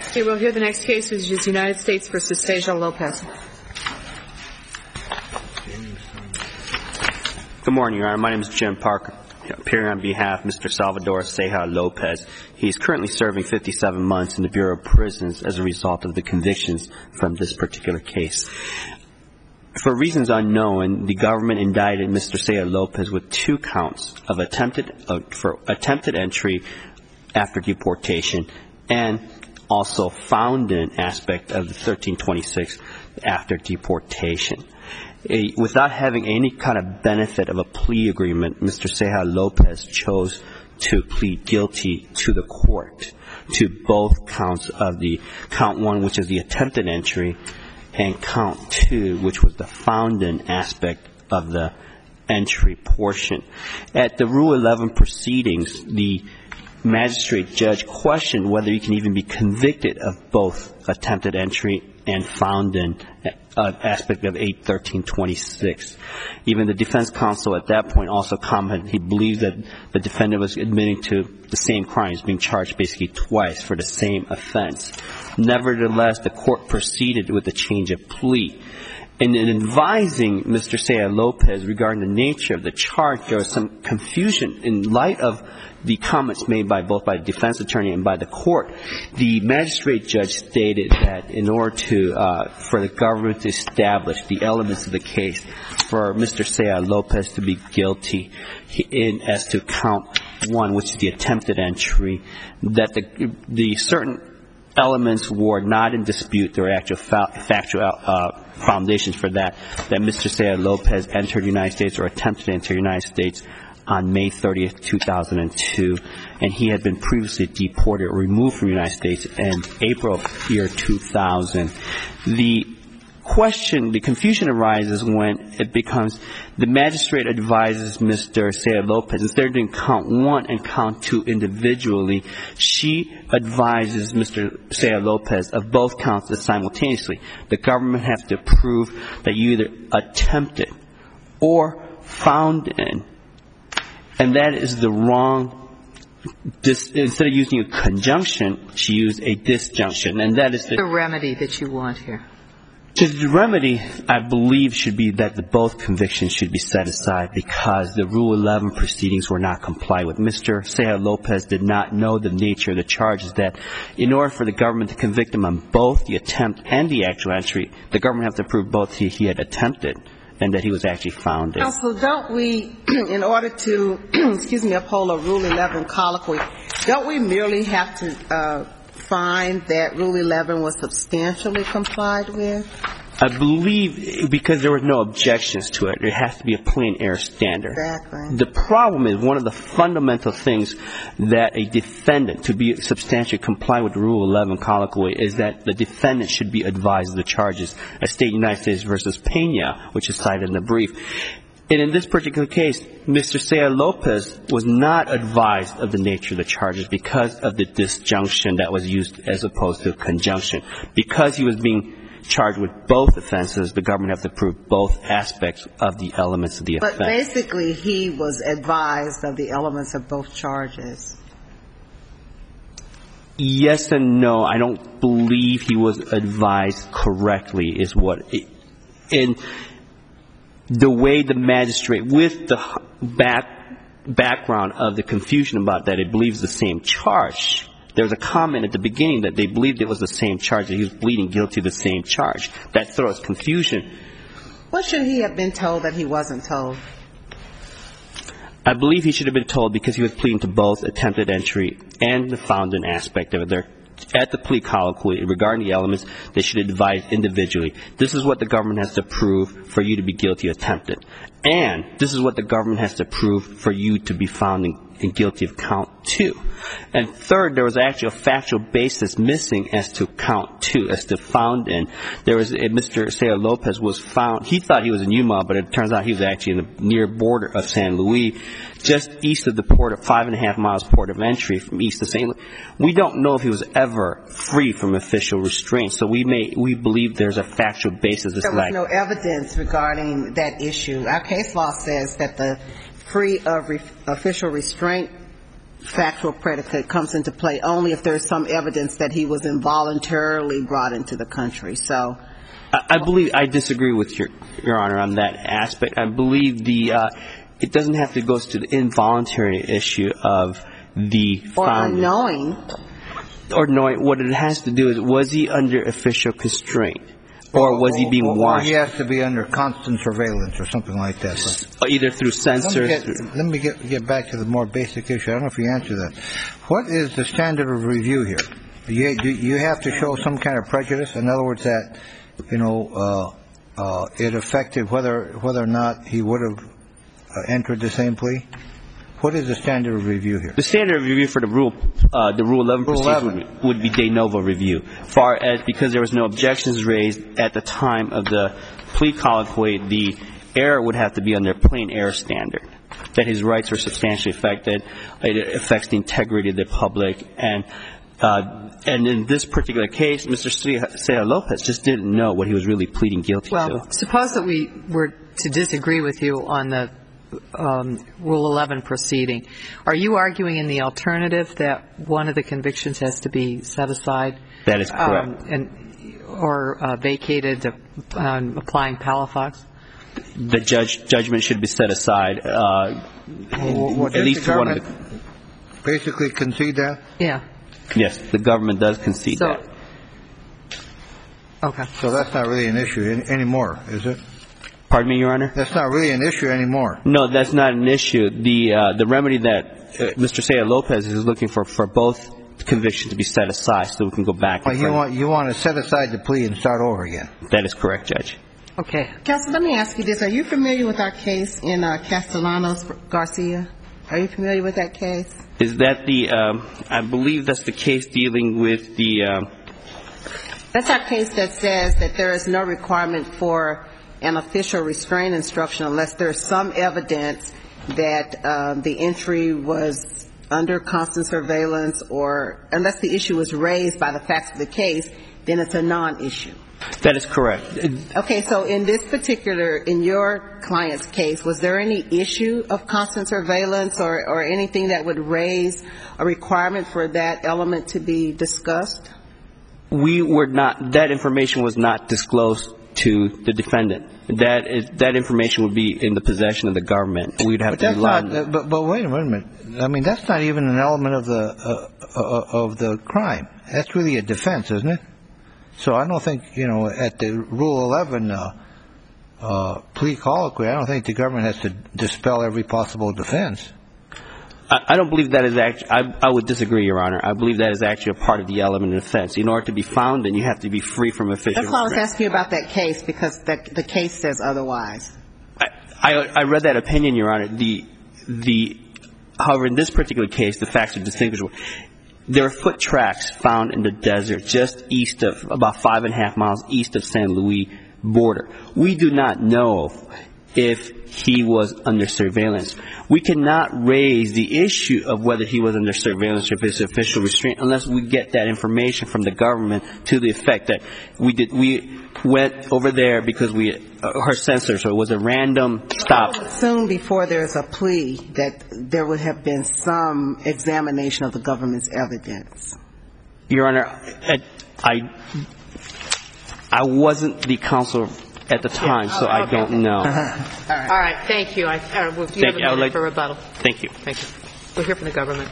Okay, we'll hear the next case, which is United States v. Ceja Lopez. Good morning, Your Honor. My name is Jim Parker, appearing on behalf of Mr. Salvador Ceja Lopez. He is currently serving 57 months in the Bureau of Prisons as a result of the convictions from this particular case. For reasons unknown, the government indicted Mr. Ceja Lopez with 2 counts of attempted entry after deportation and also found an aspect of the 1326 after deportation. Without having any kind of benefit of a plea agreement, Mr. Ceja Lopez chose to plead guilty to the court to both counts of the count 1, which is the attempted entry, and count 2, which was the found in aspect of the entry portion. At the Rule 11 proceedings, the magistrate judge questioned whether he can even be convicted of both attempted entry and found in aspect of 81326. Even the defense counsel at that point also commented he believed that the defendant was admitting to the same crimes, being charged basically twice for the same offense. Nevertheless, the court proceeded with a change of plea. In advising Mr. Ceja Lopez regarding the nature of the charge, there was some confusion in light of the comments made by both by the defense attorney and by the court. The magistrate judge stated that in order for the government to establish the elements of the case for Mr. Ceja Lopez to be guilty as to count 1, which is the attempted entry, that the certain elements were not in dispute. There were actual factual foundations for that Mr. Ceja Lopez entered the United States or attempted to enter the United States on May 30th, 2002, and he had been previously deported or removed from the United States in April of year 2000. The confusion arises when it becomes the magistrate advises Mr. Ceja Lopez, instead of doing count 1 and count 2 individually, she advises Mr. Ceja Lopez of both counts simultaneously. The government has to prove that you either attempted or found in. And that is the wrong, instead of using a conjunction, she used a disjunction. And that is the remedy that you want here. The remedy, I believe, should be that both convictions should be set aside because the Rule 11 proceedings were not complied with. Mr. Ceja Lopez did not know the nature of the charges, that in order for the government to convict him on both the attempt and the actual entry, the government has to prove both he had attempted and that he was actually found in. Counsel, don't we, in order to, uphold a Rule 11 colloquy, don't we merely have to find that Rule 11 was substantially complied with? I believe because there were no objections to it, there has to be a plain error standard. Exactly. The problem is one of the fundamental things that a defendant, to be substantially compliant with the Rule 11 colloquy, is that the defendant should be advised of the charges, as stated in United States v. Pena, which is cited in the brief. And in this particular case, Mr. Ceja Lopez was not advised of the nature of the charges because of the disjunction that was used as opposed to conjunction. Because he was being charged with both offenses, the government has to prove both aspects of the elements of the offense. But basically, he was advised of the elements of both charges. Yes and no. I don't believe he was advised correctly is what in the way the magistrate, with the background of the confusion about that, it believes the same charge. There was a comment at the beginning that they believed it was the same charge, that he was pleading guilty to the same charge. That throws confusion. What should he have been told that he wasn't told? I believe he should have been told because he was pleading to both attempted entry and the found in aspect of it. At the plea colloquy regarding the elements, they should advise individually. This is what the government has to prove for you to be guilty of attempted. And this is what the government has to prove for you to be found in guilty of count 2. And third, there was actually a factual basis missing as to count 2, as to found in. There was Mr. Ceja Lopez was found. He thought he was in Yuma, but it turns out he was actually in the near border of San Luis, just east of the port of 5.5 miles port of entry from east of St. Louis. We don't know if he was ever free from official restraint, so we believe there's a factual basis. There was no evidence regarding that issue. Our case law says that the free of official restraint factual predicate comes into play only if there's some evidence that he was involuntarily brought into the country. So I disagree with Your Honor on that aspect. I believe it doesn't have to go to the involuntary issue of the founding. Or knowing. What it has to do is, was he under official constraint? Or was he being watched? Or he has to be under constant surveillance or something like that. Either through censors. Let me get back to the more basic issue. I don't know if you answer that. What is the standard of review here? You have to show some kind of prejudice. In other words, that it affected whether or not he would have entered the same plea. What is the standard of review here? The standard of review for the Rule 11 procedure would be de novo review. Because there was no objections raised at the time of the plea colloquy, the error would have to be under plain error standard, that his rights were substantially affected. It affects the integrity of the public. And in this particular case, Mr. Ceja Lopez just didn't know what he was really pleading guilty to. Well, suppose that we were to disagree with you on the Rule 11 proceeding. Are you arguing in the alternative that one of the convictions has to be set aside? That is correct. Or vacated applying Palafox? The judgment should be set aside. At least the one of the. Basically concede that? Yeah. Yes, the government does concede that. Okay. So that's not really an issue anymore, is it? Pardon me, Your Honor? That's not really an issue anymore. No, that's not an issue. The remedy that Mr. Ceja Lopez is looking for both convictions to be set aside so we can go back. You want to set aside the plea and start over again? That is correct, Judge. Okay. Counsel, let me ask you this. Are you familiar with our case in Castellanos-Garcia? Are you familiar with that case? Is that I believe that's the case dealing with the... That's our case that says that there is no requirement for an official restraint instruction unless there's some evidence that the entry was under constant surveillance, or unless the issue was raised by the facts of the case, then it's a non-issue. That is correct. Okay, so in your client's case, was there any issue of constant surveillance or anything that would raise a requirement for that element to be discussed? That information was not disclosed to the defendant. That information would be in the possession of the government. We'd have to rely on it. But wait a minute. I mean, that's not even an element of the crime. That's really a defense, isn't it? So I don't think, at the Rule 11 plea colloquy, I don't think the government has to dispel every possible defense. I don't believe that is actually... I would disagree, Your Honor. I believe that is actually a part of the element of defense. In order to be found, then you have to be free from official... That's why I was asking you about that case, because the case says otherwise. I read that opinion, Your Honor. However, in this particular case, the facts are distinguishable. There are foot tracks found in the desert just east of, about 5.5 miles east of San Luis border. We do not know if he was under surveillance. We cannot raise the issue of whether he was under surveillance or if it's official restraint unless we get that information from the government to the effect that we went over there because her censor, so it was a random stop. I would assume before there's a plea that there would have been some examination of the government's evidence. Your Honor, I wasn't the counsel at the time, so I don't know. All right. Thank you. You have a minute for rebuttal. Thank you. Thank you. We'll hear from the government.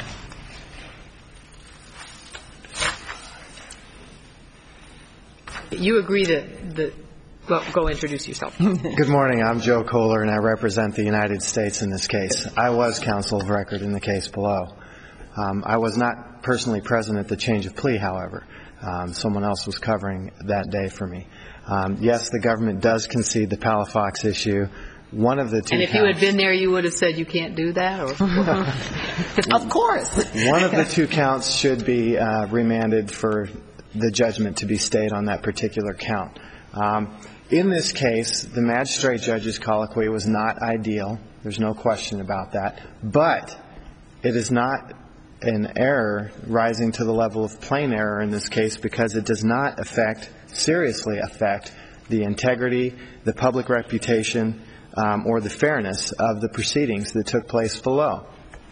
You agree that well, go introduce yourself. Good morning. I'm Joe Kohler, and I represent the United States in this case. I was counsel of record in the case below. I was not personally present at the change of plea, however. Someone else was covering that day for me. Yes, the government does concede the Palafox issue. One of the two. And if you had been there, you would have said you can't do that? Or? Of course. One of the two counts should be remanded for the judgment to be stayed on that particular count. In this case, the magistrate judge's colloquy was not ideal. There's no question about that. But it is not an error rising to the level of plain error in this case because it does not seriously affect the integrity, the public reputation, or the fairness of the proceedings that took place below.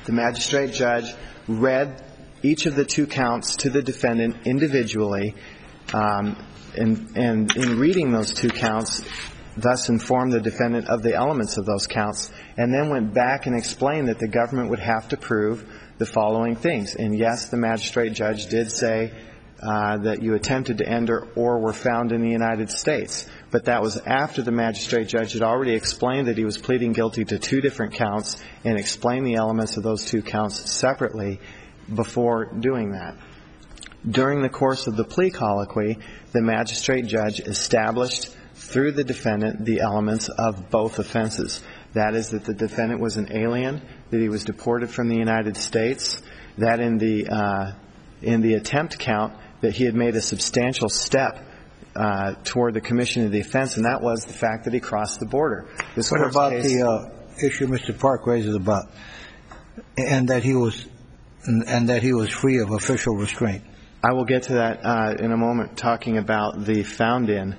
The magistrate judge read each of the 2 counts to the defendant individually, and in reading those 2 counts, thus informed the defendant of the elements of those counts, and then went back and explained that the government would have to prove the following things. And yes, the magistrate judge did say that you attempted to enter or were found in the United States. But that was after the magistrate judge had already explained that he was pleading guilty to 2 different counts and explained the elements of those 2 counts separately before doing that. During the course of the plea colloquy, the magistrate judge established through the defendant the elements of both offenses. That is, that the defendant was an alien, that he was deported from the United States, that in the attempt count that he had made a substantial step toward the commission of the offense, and that was the fact that he crossed the border. What about the issue Mr. Park raises about, and that he was free of official restraint? I will get to that in a moment, talking about the found in.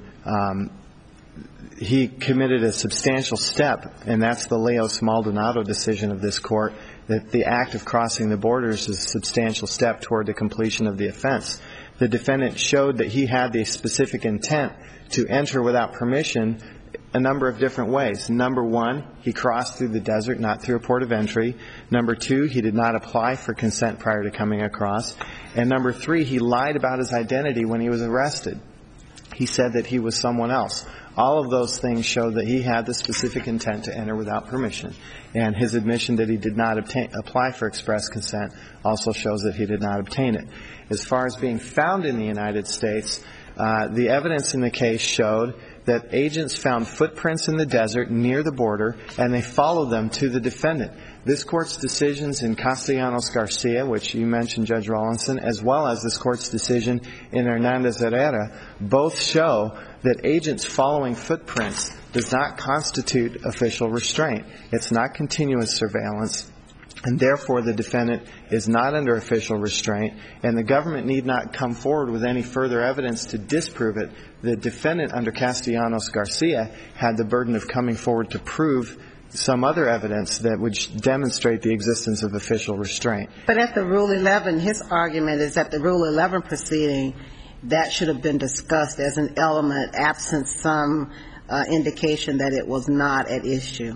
He committed a substantial step, and that's the Leos Maldonado decision of this court, that the act of crossing the borders is a substantial step toward the completion of the offense. The defendant showed that he had the specific intent to enter without permission a number of different ways. Number 1, he crossed through the desert, not through a port of entry. Number 2, he did not apply for consent prior to coming across. And number 3, he lied about his identity when he was arrested. He said that he was someone else. All of those things show that he had the specific intent to enter without permission. And his admission that he did not apply for express consent also shows that he did not obtain it. As far as being found in the United States, the evidence in the case showed that agents found footprints in the desert near the border, and they followed them to the defendant. This Court's decisions in Castellanos-Garcia, which you mentioned, Judge Rawlinson, as well as this Court's decision in Hernandez-Herrera, both show that agents following footprints does not constitute official restraint. It's not continuous surveillance, and therefore the defendant is not under official restraint, and the government need not come forward with any further evidence to disprove it. The defendant under Castellanos-Garcia had the burden of coming forward to prove some other evidence that would demonstrate the existence of official restraint. But at the Rule 11, his argument is that the Rule 11 proceeding, that should have been discussed as an element absent some indication that it was not at issue.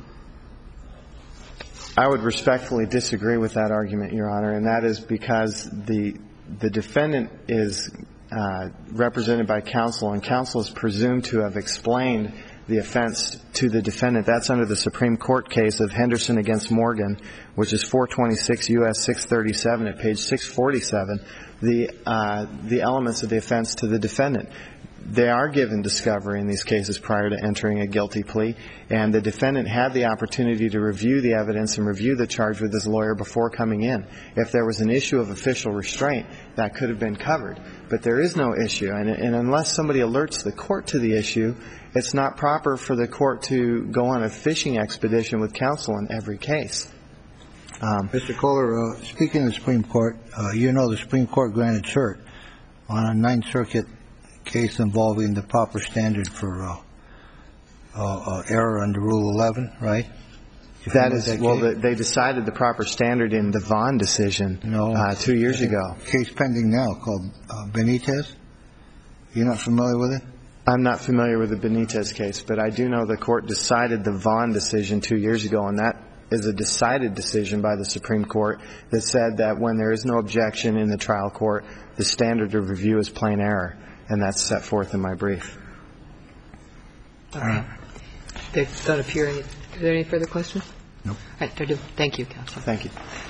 I would respectfully disagree with that argument, Your Honor, and that is because the defendant is represented by counsel, and counsel is presumed to have explained the offense to the defendant. That's under the Supreme Court case of Henderson against Morgan, which is 426 U.S. 637 at page 647, the elements of the offense to the defendant. They are given discovery in these cases prior to entering a guilty plea, and the defendant had the opportunity to review the evidence and review the charge with his lawyer before coming in. If there was an issue of official restraint, that could have been covered. But there is no issue, and unless somebody alerts the court to the issue, it's not proper for the court to go on a fishing expedition with counsel in every case. Mr. Kohler, speaking of the Supreme Court, you know the Supreme Court granted cert on a Ninth Circuit case involving the proper standard for error under Rule 11, right? That is, well, they decided the proper standard in the Vaughn decision 2 years ago. Case pending now called Benitez. You're not familiar with it? I'm not familiar with the Benitez case, but I do know the court decided the Vaughn decision 2 years ago, and that is a decided decision by the Supreme Court that said that when there is no objection in the trial court, the standard of review is plain error, and that's set forth in my brief. All right. They don't appear any. Are there any further questions? No. All right. Thank you, counsel. Thank you.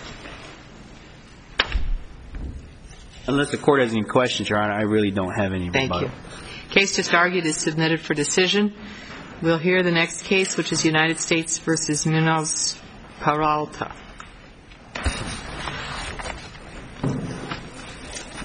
Unless the court has any questions, Your Honor, I really don't have any rebuttal. Thank you. Case just argued is submitted for decision. We'll hear the next case, which is United States v. Munoz Peralta.